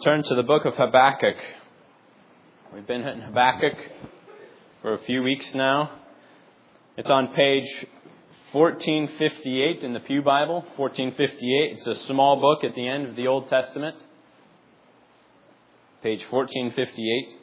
turn to the book of Habakkuk. We've been in Habakkuk for a few weeks now. It's on page 1458 in the Pew Bible. 1458. It's a small book at the end of the Old Testament. Page 1458.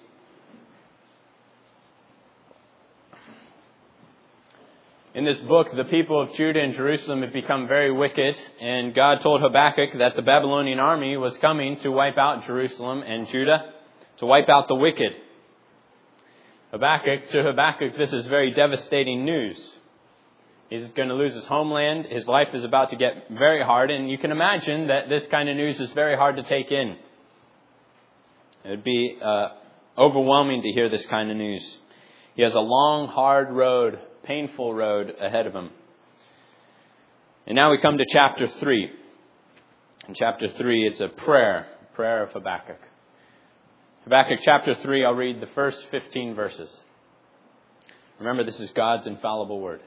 In this book, the people of Judah and Jerusalem had become very wicked, and God told Habakkuk that the Babylonian army was coming to wipe out Jerusalem and Judah, to wipe out the wicked. To Habakkuk, this is very devastating news. He's going to lose his homeland. His life is about to get very hard, and you can imagine that this kind of news is very hard to take in. It would be overwhelming to hear this kind of news. He has a long, hard road, painful road ahead of him. And now we come to chapter 3. In chapter 3, it's a prayer of Habakkuk. Habakkuk chapter 3, I'll read the first 15 verses. Remember, this is God's infallible word.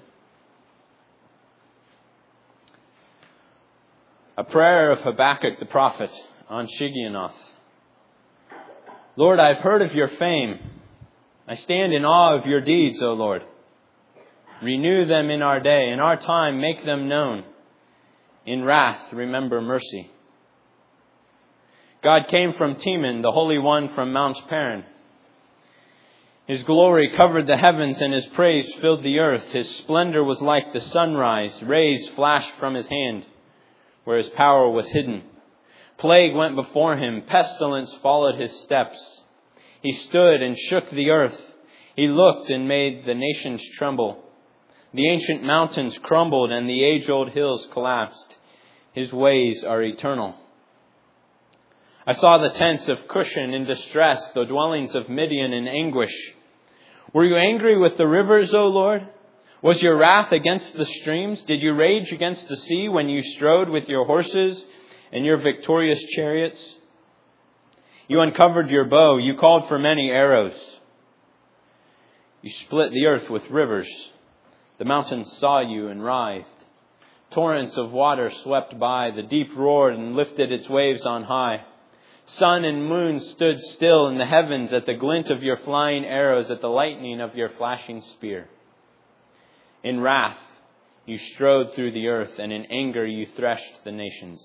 A prayer of Habakkuk the prophet on Shigionoth. Lord, I've heard of your fame. I stand in awe of your deeds, O Lord. Renew them in our day. In our time, make them known. In wrath, remember mercy. God came from Teman, the Holy One from Mount Paran. His glory covered the heavens and His praise filled the earth. His splendor was like the sunrise. Rays flashed from His hand, where His power was hidden. Plague went before Him. Pestilence followed His steps. He stood and shook the earth. He looked and made the nations tremble. The ancient mountains crumbled and the age-old hills collapsed. His ways are eternal. I saw the tents of Cushan in distress, the dwellings of Midian in anguish. Were you angry with the rivers, O Lord? Was your wrath against the streams? Did you rage against the sea when you strode with your horses and your victorious chariots? You uncovered your bow. You called for many arrows. You split the earth with rivers. The mountains saw you and writhed. Torrents of water swept by. The deep roared and lifted its waves on high. Sun and moon stood still in the heavens at the glint of your flying arrows, at the lightning of your flashing spear. In wrath you strode through the earth, and in anger you threshed the nations.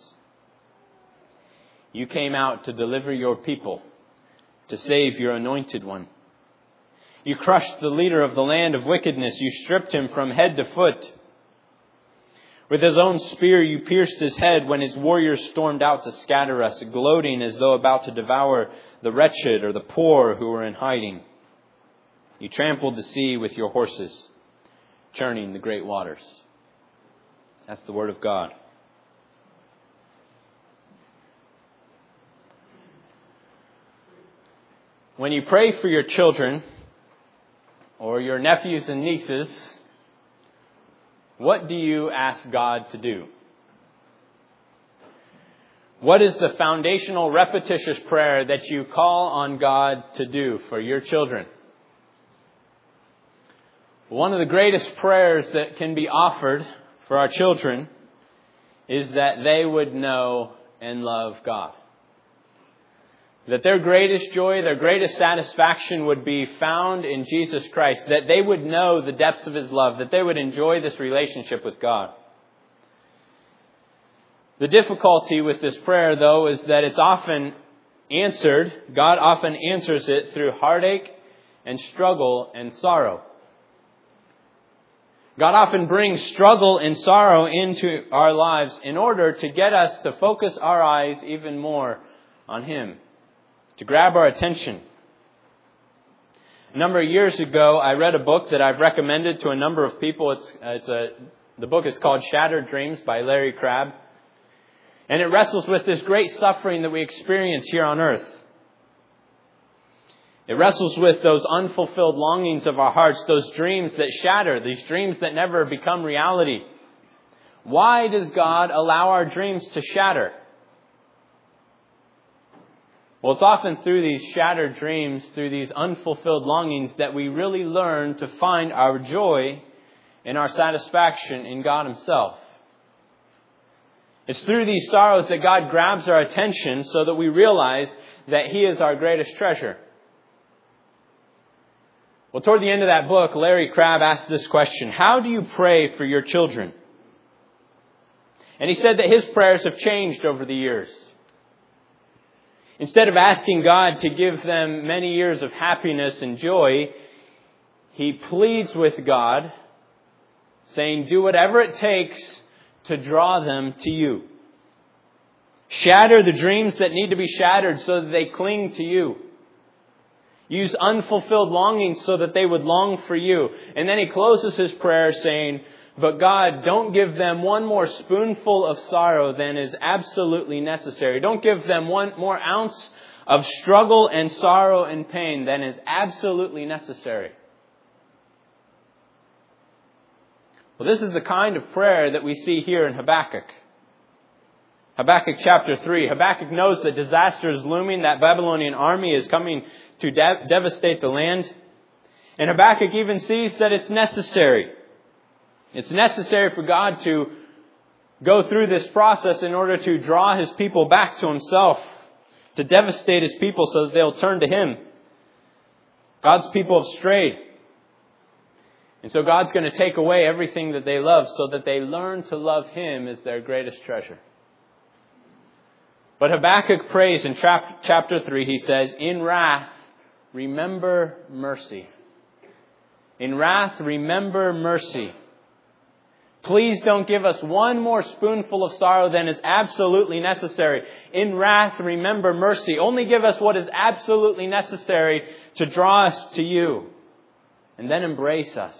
You came out to deliver your people, to save your anointed one. You crushed the leader of the land of wickedness. You stripped him from head to foot. With his own spear you pierced his head when his warriors stormed out to scatter us, gloating as though about to devour the wretched or the poor who were in hiding. You trampled the sea with your horses, churning the great waters. That's the word of God. When you pray for your children, or your nephews and nieces, what do you ask God to do? What is the foundational repetitious prayer that you call on God to do for your children? One of the greatest prayers that can be offered for our children is that they would know and love God. That their greatest joy, their greatest satisfaction would be found in Jesus Christ. That they would know the depths of His love. That they would enjoy this relationship with God. The difficulty with this prayer, though, is that it's often answered. God often answers it through heartache and struggle and sorrow. God often brings struggle and sorrow into our lives in order to get us to focus our eyes even more on Him. To grab our attention. A number of years ago, I read a book that I've recommended to a number of people. The book is called Shattered Dreams by Larry Crabb. And it wrestles with this great suffering that we experience here on earth. It wrestles with those unfulfilled longings of our hearts, those dreams that shatter, these dreams that never become reality. Why does God allow our dreams to shatter? Well, it's often through these shattered dreams, through these unfulfilled longings, that we really learn to find our joy and our satisfaction in God Himself. It's through these sorrows that God grabs our attention so that we realize that He is our greatest treasure. Well, toward the end of that book, Larry Crabb asked this question: how do you pray for your children? And he said that his prayers have changed over the years. Instead of asking God to give them many years of happiness and joy, he pleads with God, saying, do whatever it takes to draw them to you. Shatter the dreams that need to be shattered so that they cling to you. Use unfulfilled longings so that they would long for you. And then he closes his prayer saying, but God, don't give them one more spoonful of sorrow than is absolutely necessary. Don't give them one more ounce of struggle and sorrow and pain than is absolutely necessary. Well, this is the kind of prayer that we see here in Habakkuk. Habakkuk chapter 3. Habakkuk knows that disaster is looming, that Babylonian army is coming to devastate the land. And Habakkuk even sees that it's necessary. It's necessary for God to go through this process in order to draw His people back to Himself, to devastate His people so that they'll turn to Him. God's people have strayed. And so God's going to take away everything that they love so that they learn to love Him as their greatest treasure. But Habakkuk prays in chapter 3, he says, in wrath, remember mercy. In wrath, remember mercy. Please don't give us one more spoonful of sorrow than is absolutely necessary. In wrath, remember mercy. Only give us what is absolutely necessary to draw us to you. And then embrace us.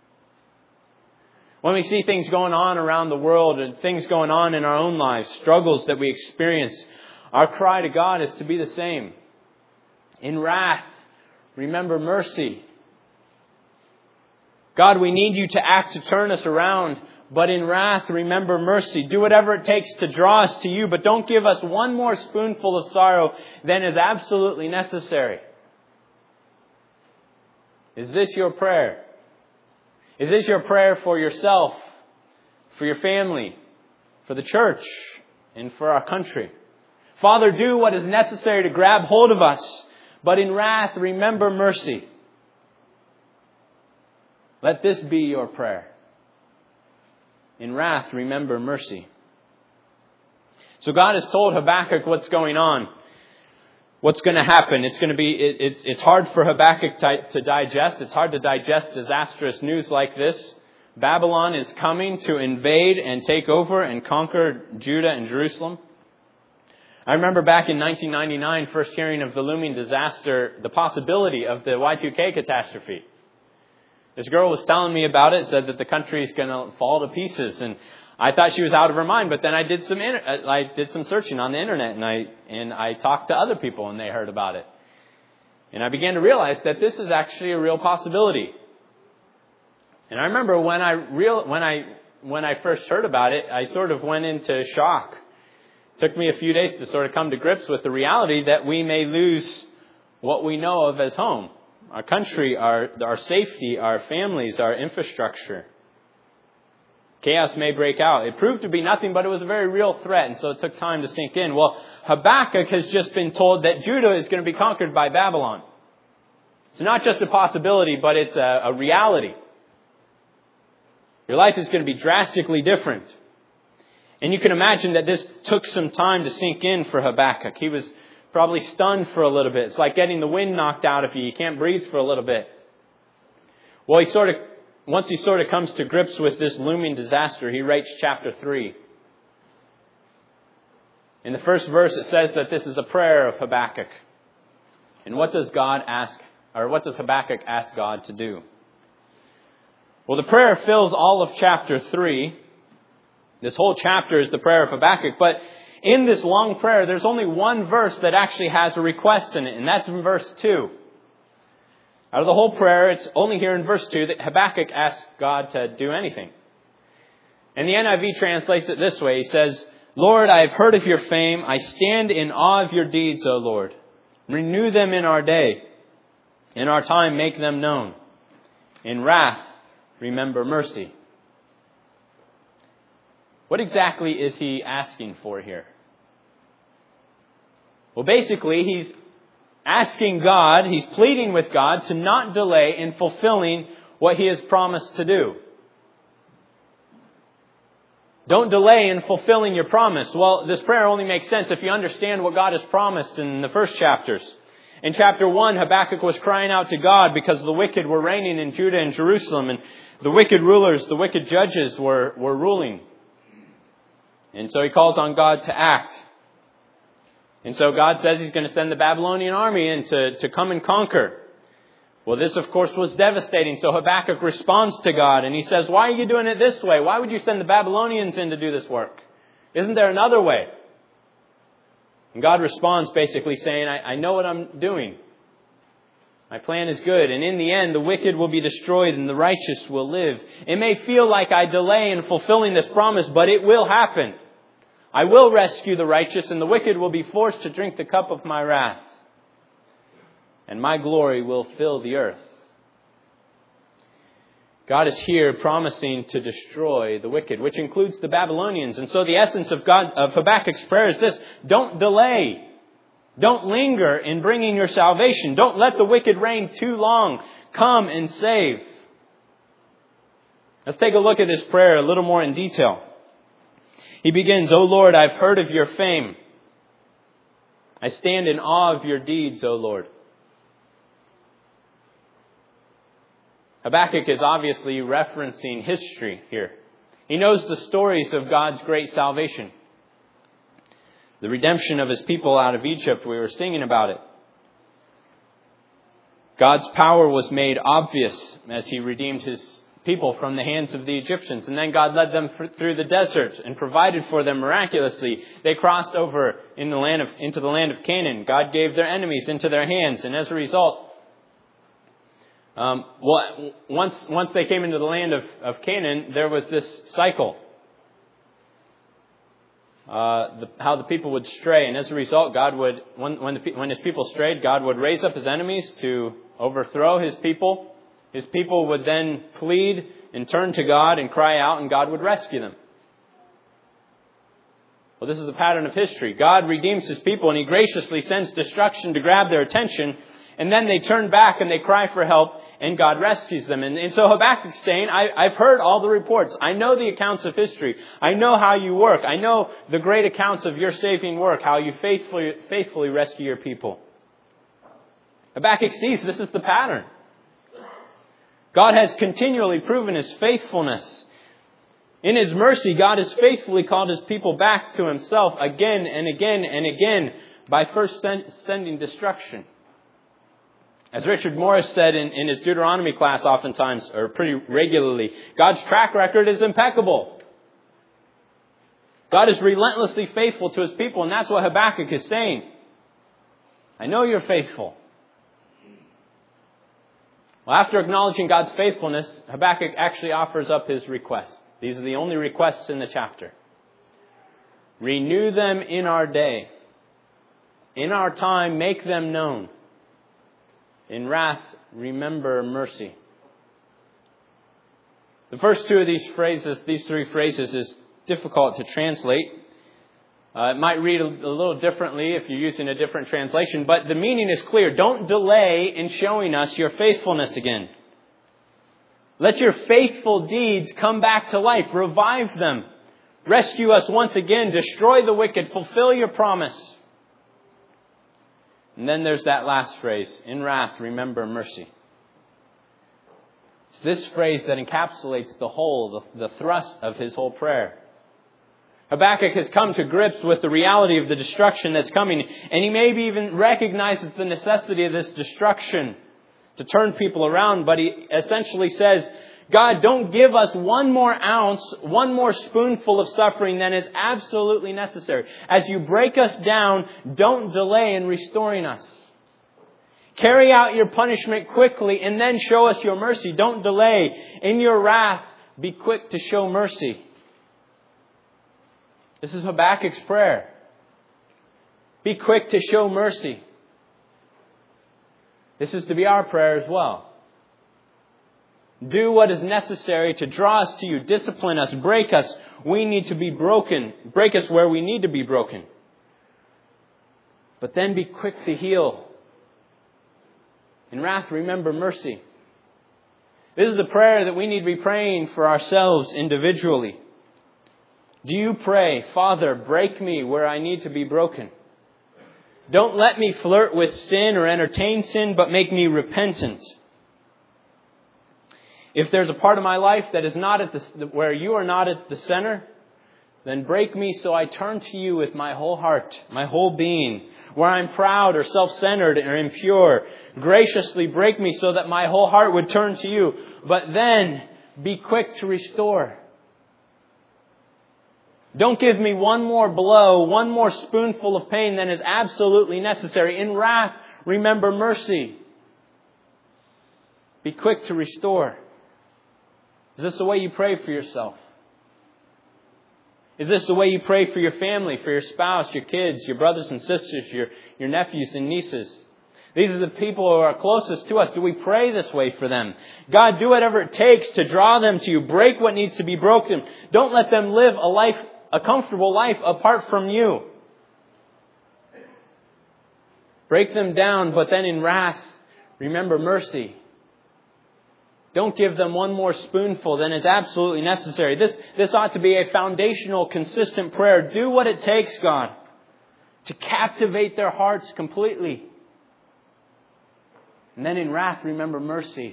When we see things going on around the world and things going on in our own lives, struggles that we experience, our cry to God is to be the same. In wrath, remember mercy. God, we need you to act to turn us around, but in wrath, remember mercy. Do whatever it takes to draw us to you, but don't give us one more spoonful of sorrow than is absolutely necessary. Is this your prayer? Is this your prayer for yourself, for your family, for the church, and for our country? Father, do what is necessary to grab hold of us, but in wrath, remember mercy. Let this be your prayer. In wrath, remember mercy. So God has told Habakkuk what's going on. What's going to happen? It's hard for Habakkuk to digest. It's hard to digest disastrous news like this. Babylon is coming to invade and take over and conquer Judah and Jerusalem. I remember back in 1999, first hearing of the looming disaster, the possibility of the Y2K catastrophe. This girl was telling me about it, said that the country is going to fall to pieces, and I thought she was out of her mind. But then I did some searching on the internet, and I talked to other people, and they heard about it. And I began to realize that this is actually a real possibility. And I remember when I first heard about it, I sort of went into shock. It took me a few days to sort of come to grips with the reality that we may lose what we know of as home. Our country, our safety, our families, our infrastructure. Chaos may break out. It proved to be nothing, but it was a very real threat, and so it took time to sink in. Well, Habakkuk has just been told that Judah is going to be conquered by Babylon. It's not just a possibility, but it's a reality. Your life is going to be drastically different. And you can imagine that this took some time to sink in for Habakkuk. He was probably stunned for a little bit. It's like getting the wind knocked out of you. You can't breathe for a little bit. Well, once he sort of comes to grips with this looming disaster, he writes chapter 3. In the first verse, it says that this is a prayer of Habakkuk. And what does Habakkuk ask God to do? Well, the prayer fills all of chapter 3. This whole chapter is the prayer of Habakkuk, but in this long prayer, there's only one verse that actually has a request in it, and that's in verse 2. Out of the whole prayer, it's only here in verse 2 that Habakkuk asks God to do anything. And the NIV translates it this way. He says, Lord, I have heard of your fame. I stand in awe of your deeds, O Lord. Renew them in our day. In our time, make them known. In wrath, remember mercy. What exactly is he asking for here? Well, basically, he's asking God, he's pleading with God to not delay in fulfilling what He has promised to do. Don't delay in fulfilling your promise. Well, this prayer only makes sense if you understand what God has promised in the first chapters. In chapter 1, Habakkuk was crying out to God because the wicked were reigning in Judah and Jerusalem, and the wicked rulers, the wicked judges were ruling. And so he calls on God to act. And so God says He's going to send the Babylonian army in to come and conquer. Well, this, of course, was devastating. So Habakkuk responds to God and he says, why are you doing it this way? Why would you send the Babylonians in to do this work? Isn't there another way? And God responds basically saying, I know what I'm doing. My plan is good. And in the end, the wicked will be destroyed and the righteous will live. It may feel like I delay in fulfilling this promise, but it will happen. I will rescue the righteous and the wicked will be forced to drink the cup of my wrath. And my glory will fill the earth. God is here promising to destroy the wicked, which includes the Babylonians. And so the essence of Habakkuk's prayer is this: don't delay. Don't linger in bringing your salvation. Don't let the wicked reign too long. Come and save. Let's take a look at this prayer a little more in detail. He begins, O Lord, I've heard of your fame. I stand in awe of your deeds, O Lord. Habakkuk is obviously referencing history here. He knows the stories of God's great salvation. The redemption of His people out of Egypt, we were singing about it. God's power was made obvious as He redeemed His people from the hands of the Egyptians. And then God led them through the desert and provided for them miraculously. They crossed over into the land of Canaan. God gave their enemies into their hands. And as a result, once they came into the land of Canaan, there was this cycle. How the people would stray. And as a result, God would, when His people strayed, God would raise up His enemies to overthrow His people. His people would then plead and turn to God and cry out, and God would rescue them. Well, this is a pattern of history. God redeems His people, and He graciously sends destruction to grab their attention, and then they turn back and they cry for help, and God rescues them. And so Habakkuk's saying, I've heard all the reports. I know the accounts of history. I know how you work. I know the great accounts of your saving work, how you faithfully rescue your people. Habakkuk sees this is the pattern. God has continually proven His faithfulness. In His mercy, God has faithfully called His people back to Himself again and again and again by first sending destruction. As Richard Morris said in his Deuteronomy class oftentimes, or pretty regularly, God's track record is impeccable. God is relentlessly faithful to His people, and that's what Habakkuk is saying. I know you're faithful. Well, after acknowledging God's faithfulness, Habakkuk actually offers up his request. These are the only requests in the chapter. Renew them in our day. In our time, make them known. In wrath, remember mercy. The first two of these three phrases, is difficult to translate. It might read a little differently if you're using a different translation, but the meaning is clear. Don't delay in showing us your faithfulness again. Let your faithful deeds come back to life. Revive them. Rescue us once again. Destroy the wicked. Fulfill your promise. And then there's that last phrase. In wrath, remember mercy. It's this phrase that encapsulates the whole, the thrust of his whole prayer. Habakkuk has come to grips with the reality of the destruction that's coming. And he maybe even recognizes the necessity of this destruction to turn people around. But he essentially says, God, don't give us one more ounce, one more spoonful of suffering than is absolutely necessary. As you break us down, don't delay in restoring us. Carry out your punishment quickly and then show us your mercy. Don't delay. In your wrath, be quick to show mercy. This is Habakkuk's prayer. Be quick to show mercy. This is to be our prayer as well. Do what is necessary to draw us to you, discipline us, break us. We need to be broken. Break us where we need to be broken. But then be quick to heal. In wrath, remember mercy. This is the prayer that we need to be praying for ourselves individually. Do you pray, Father, break me where I need to be broken? Don't let me flirt with sin or entertain sin, but make me repentant. If there's a part of my life that is not where you are not at the center, then break me so I turn to you with my whole heart, my whole being. Where I'm proud or self-centered or impure, graciously break me so that my whole heart would turn to you. But then be quick to restore. Don't give me one more blow, one more spoonful of pain than is absolutely necessary. In wrath, remember mercy. Be quick to restore. Is this the way you pray for yourself? Is this the way you pray for your family, for your spouse, your kids, your brothers and sisters, your nephews and nieces? These are the people who are closest to us. Do we pray this way for them? God, do whatever it takes to draw them to you. Break what needs to be broken. Don't let them live a comfortable life apart from you. Break them down, but then in wrath, remember mercy. Don't give them one more spoonful than is absolutely necessary. This ought to be a foundational, consistent prayer. Do what it takes, God, to captivate their hearts completely. And then in wrath, remember mercy.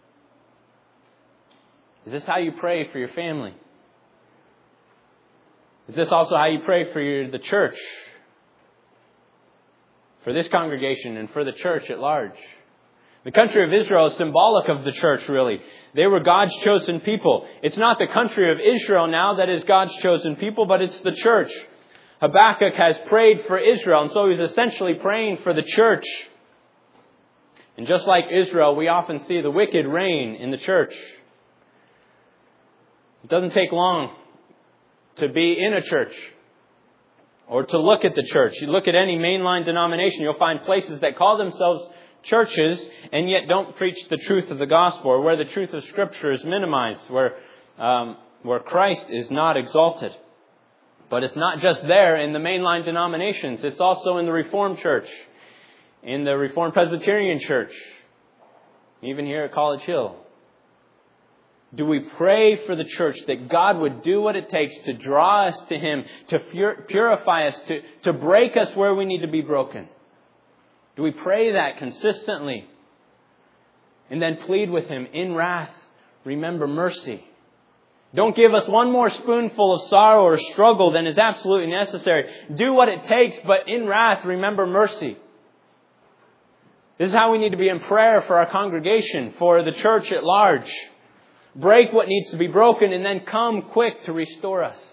Is this how you pray for your family? Is this also how you pray for the church? For this congregation and for the church at large? The country of Israel is symbolic of the church, really. They were God's chosen people. It's not the country of Israel now that is God's chosen people, but it's the church. Habakkuk has prayed for Israel, and so he's essentially praying for the church. And just like Israel, we often see the wicked reign in the church. It doesn't take long to be in a church or to look at the church. You look at any mainline denomination, you'll find places that call themselves churches and yet don't preach the truth of the gospel, or where the truth of Scripture is minimized, where Christ is not exalted. But it's not just there in the mainline denominations. It's also in the Reformed Church, in the Reformed Presbyterian Church, even here at College Hill. Do we pray for the church that God would do what it takes to draw us to Him, to purify us, to break us where we need to be broken? Do we pray that consistently? And then plead with Him, in wrath, remember mercy. Don't give us one more spoonful of sorrow or struggle than is absolutely necessary. Do what it takes, but in wrath, remember mercy. This is how we need to be in prayer for our congregation, for the church at large. Break what needs to be broken and then come quick to restore us.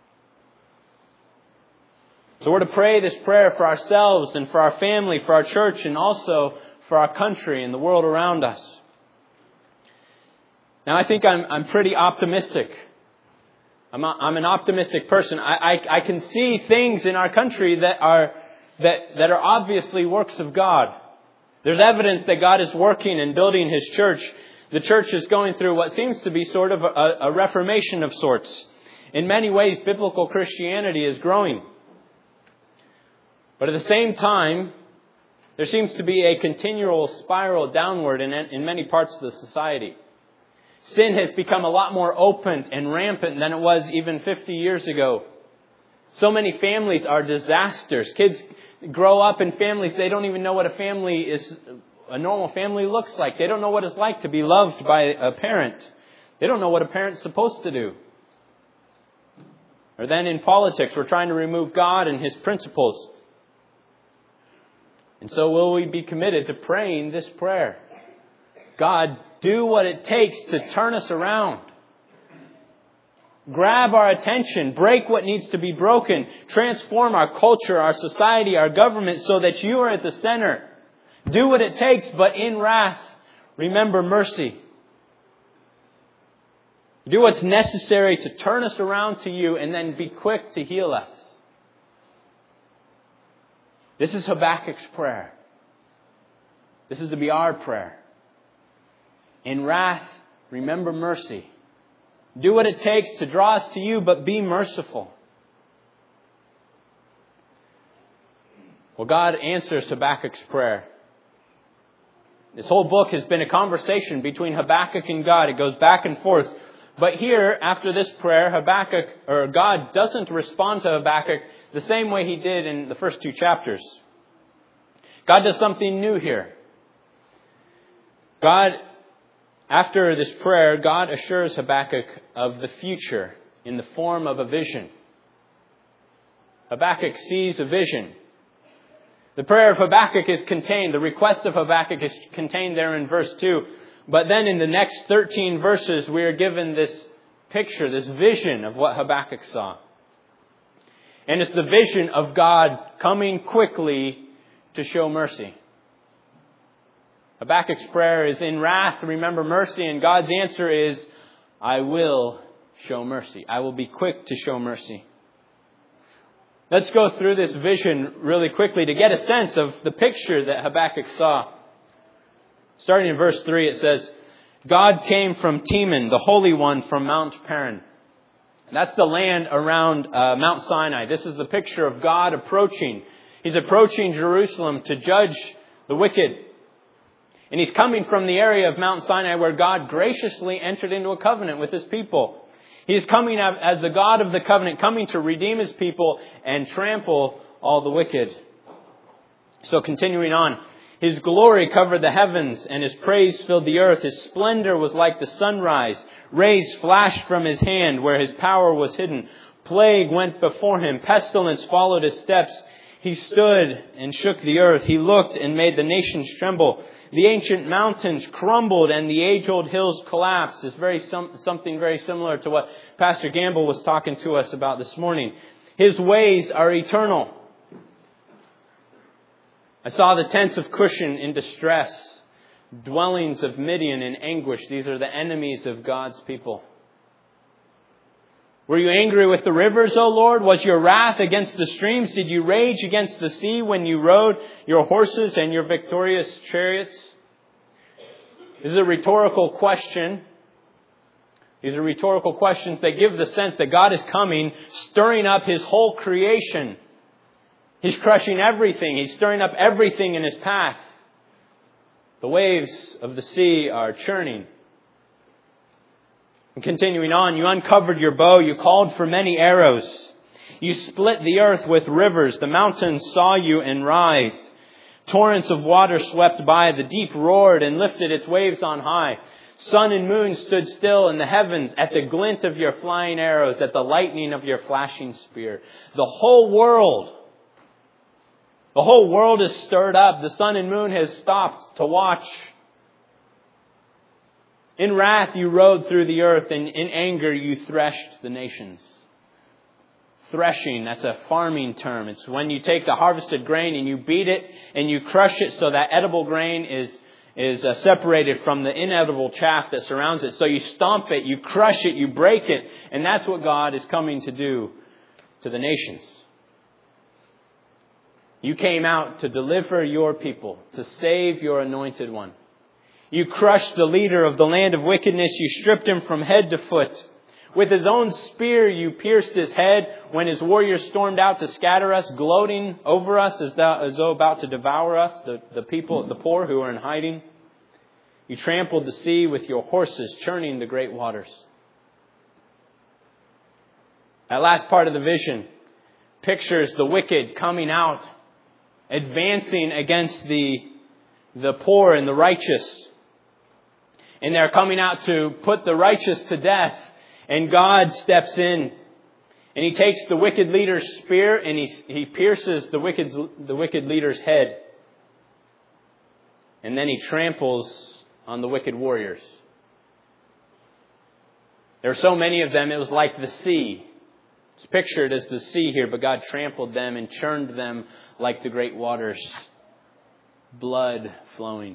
So we're to pray this prayer for ourselves and for our family, for our church, and also for our country and the world around us. Now, I think I'm pretty optimistic. I'm an optimistic person. I can see things in our country that are obviously works of God. There's evidence that God is working and building His church. The church is going through what seems to be sort of a reformation of sorts. In many ways, biblical Christianity is growing. But at the same time, there seems to be a continual spiral downward in many parts of the society. Sin has become a lot more open and rampant than it was even 50 years ago. So many families are disasters. Kids grow up in families, they don't even know what a normal family looks like. They don't know what it's like to be loved by a parent. They don't know what a parent's supposed to do. Or then in politics, we're trying to remove God and His principles. And so will we be committed to praying this prayer? God, do what it takes to turn us around. Grab our attention. Break what needs to be broken. Transform our culture, our society, our government so that you are at the center. Do what it takes, but in wrath, remember mercy. Do what's necessary to turn us around to you and then be quick to heal us. This is Habakkuk's prayer. This is to be our prayer. In wrath, remember mercy. Do what it takes to draw us to you, but be merciful. Well, God answers Habakkuk's prayer. This whole book has been a conversation between Habakkuk and God. It goes back and forth. But here, after this prayer, God doesn't respond to Habakkuk the same way He did in the first 2 chapters. God does something new here. After this prayer, God assures Habakkuk of the future in the form of a vision. Habakkuk sees a vision. The prayer of Habakkuk is contained, the request of Habakkuk is contained there in verse 2. But then in the next 13 verses, we are given this picture, this vision of what Habakkuk saw. And it's the vision of God coming quickly to show mercy. Habakkuk's prayer is, in wrath, remember mercy. And God's answer is, I will show mercy. I will be quick to show mercy. Let's go through this vision really quickly to get a sense of the picture that Habakkuk saw. Starting in verse 3, it says, God came from Teman, the Holy One from Mount Paran. And that's the land around Mount Sinai. This is the picture of God approaching. He's approaching Jerusalem to judge the wicked. And He's coming from the area of Mount Sinai where God graciously entered into a covenant with His people. He is coming as the God of the covenant, coming to redeem His people and trample all the wicked. So continuing on, His glory covered the heavens and His praise filled the earth. His splendor was like the sunrise. Rays flashed from His hand where His power was hidden. Plague went before Him. Pestilence followed His steps. He stood and shook the earth. He looked and made the nations tremble. The ancient mountains crumbled and the age-old hills collapsed. It's something very similar to what Pastor Gamble was talking to us about this morning. His ways are eternal. I saw the tents of Cushan in distress, dwellings of Midian in anguish. These are the enemies of God's people. Were you angry with the rivers, O Lord? Was your wrath against the streams? Did you rage against the sea when you rode your horses and your victorious chariots? This is a rhetorical question. These are rhetorical questions that give the sense that God is coming, stirring up His whole creation. He's crushing everything. He's stirring up everything in His path. The waves of the sea are churning. And continuing on, you uncovered your bow, you called for many arrows. You split the earth with rivers, the mountains saw you and writhed. Torrents of water swept by, the deep roared and lifted its waves on high. Sun and moon stood still in the heavens at the glint of your flying arrows, at the lightning of your flashing spear. The whole world is stirred up. The sun and moon has stopped to watch. In wrath you rode through the earth, and in anger you threshed the nations. Threshing, that's a farming term. It's when you take the harvested grain and you beat it and you crush it so that edible grain is separated from the inedible chaff that surrounds it. So you stomp it, you crush it, you break it. And that's what God is coming to do to the nations. You came out to deliver your people, to save your anointed one. You crushed the leader of the land of wickedness. You stripped him from head to foot. With his own spear, you pierced his head when his warriors stormed out to scatter us, gloating over us as though about to devour us, the people, the poor who are in hiding. You trampled the sea with your horses, churning the great waters. That last part of the vision pictures the wicked coming out, advancing against the poor and the righteous. And they're coming out to put the righteous to death. And God steps in. And He takes the wicked leader's spear and he pierces the wicked leader's head. And then He tramples on the wicked warriors. There are so many of them, it was like the sea. It's pictured as the sea here, but God trampled them and churned them like the great waters. Blood flowing.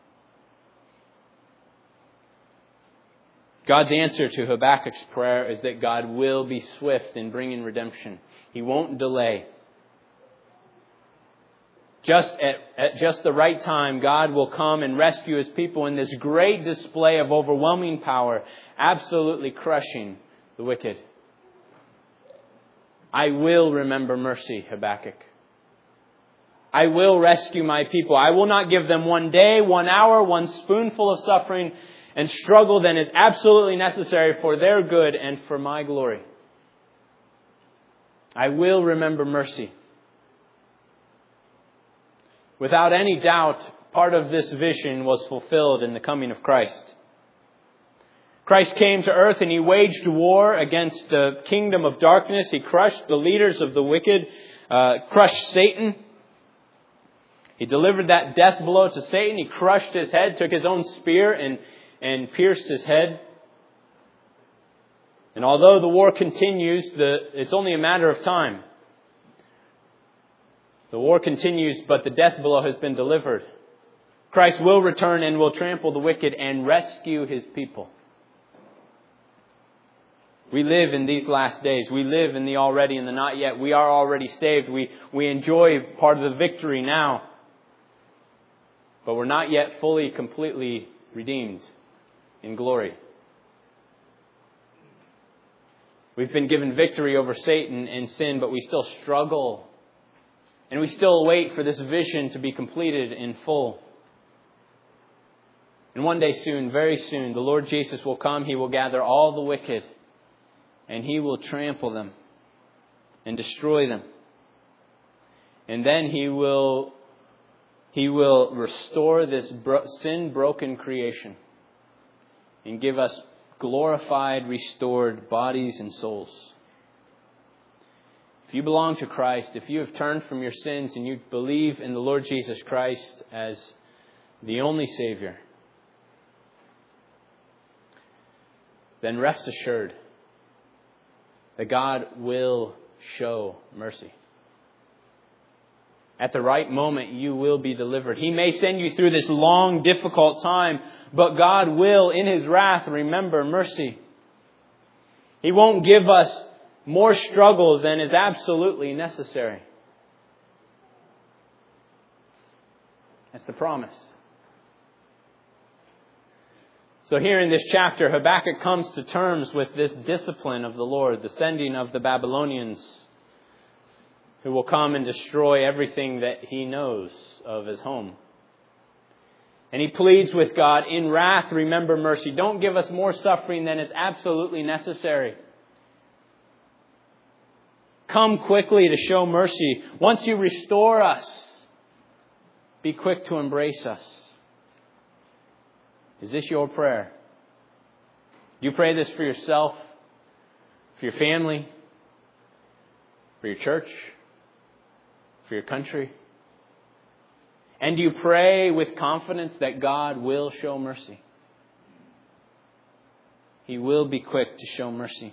God's answer to Habakkuk's prayer is that God will be swift in bringing redemption. He won't delay. At just the right time, God will come and rescue His people in this great display of overwhelming power, absolutely crushing the wicked. I will remember mercy, Habakkuk. I will rescue my people. I will not give them 1 day, 1 hour, 1 spoonful of suffering and struggle that is absolutely necessary for their good and for my glory. I will remember mercy. Without any doubt, part of this vision was fulfilled in the coming of Christ. Christ came to earth and He waged war against the kingdom of darkness. He crushed the leaders of the wicked, crushed Satan. He delivered that death blow to Satan. He crushed his head, took His own spear and pierced his head. And although the war continues, it's only a matter of time. The war continues, but the death blow has been delivered. Christ will return and will trample the wicked and rescue His people. We live in these last days. We live in the already and the not yet. We are already saved. We enjoy part of the victory now. But we're not yet fully, completely redeemed in glory. We've been given victory over Satan and sin, but we still struggle. And we still wait for this vision to be completed in full. And one day soon, very soon, the Lord Jesus will come. He will gather all the wicked and He will trample them and destroy them. And then He will restore this sin-broken creation and give us glorified, restored bodies and souls. If you belong to Christ, if you have turned from your sins and you believe in the Lord Jesus Christ as the only Savior, then rest assured that God will show mercy. At the right moment, you will be delivered. He may send you through this long, difficult time, but God will, in His wrath, remember mercy. He won't give us more struggle than is absolutely necessary. That's the promise. So here in this chapter, Habakkuk comes to terms with this discipline of the Lord, the sending of the Babylonians, who will come and destroy everything that he knows of his home. And he pleads with God, in wrath, remember mercy. Don't give us more suffering than is absolutely necessary. Come quickly to show mercy. Once you restore us, be quick to embrace us. Is this your prayer? Do you pray this for yourself, for your family, for your church, for your country? And do you pray with confidence that God will show mercy? He will be quick to show mercy.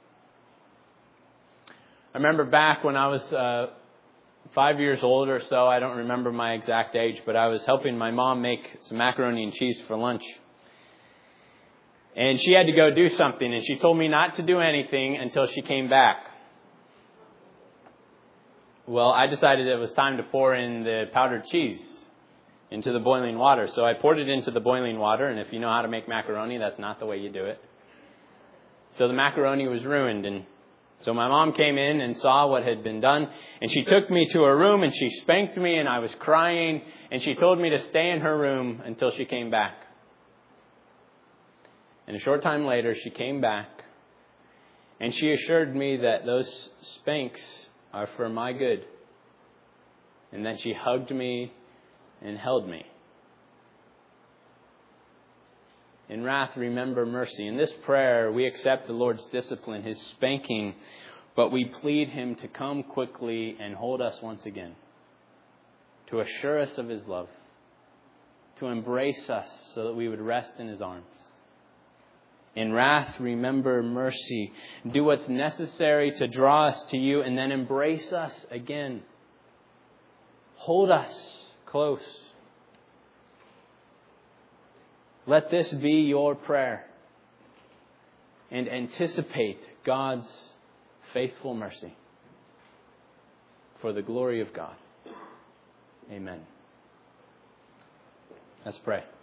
I remember back when I was 5 years old or so, I don't remember my exact age, but I was helping my mom make some macaroni and cheese for lunch. And she had to go do something, and she told me not to do anything until she came back. Well, I decided it was time to pour in the powdered cheese into the boiling water. So I poured it into the boiling water, and if you know how to make macaroni, that's not the way you do it. So the macaroni was ruined, and so my mom came in and saw what had been done, and she took me to her room and she spanked me, and I was crying, and she told me to stay in her room until she came back. And a short time later, she came back, and she assured me that those spanks are for my good. And then she hugged me and held me. In wrath, remember mercy. In this prayer, we accept the Lord's discipline, His spanking, but we plead Him to come quickly and hold us once again, to assure us of His love, to embrace us so that we would rest in His arms. In wrath, remember mercy. Do what's necessary to draw us to you and then embrace us again. Hold us close. Let this be your prayer and anticipate God's faithful mercy for the glory of God. Amen. Let's pray.